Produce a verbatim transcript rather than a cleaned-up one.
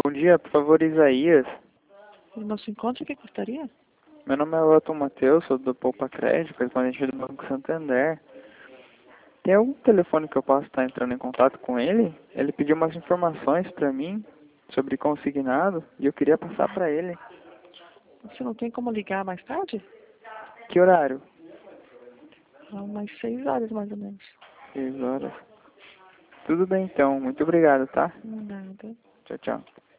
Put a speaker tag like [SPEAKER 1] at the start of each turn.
[SPEAKER 1] Bom dia, por favor, Isaías.
[SPEAKER 2] O nosso encontro, o que gostaria?
[SPEAKER 1] Meu nome é Otto Matheus, sou do Poupa Crédito, correspondente do Banco Santander. Tem algum telefone que eu possa estar entrando em contato com ele? Ele pediu umas informações para mim sobre consignado e eu queria passar para ele.
[SPEAKER 2] Você não tem como ligar mais tarde?
[SPEAKER 1] Que horário?
[SPEAKER 2] Ah, umas seis horas, mais ou menos.
[SPEAKER 1] Seis horas. Tudo bem então, muito obrigado, tá?
[SPEAKER 2] Nada.
[SPEAKER 1] Tchau, tchau.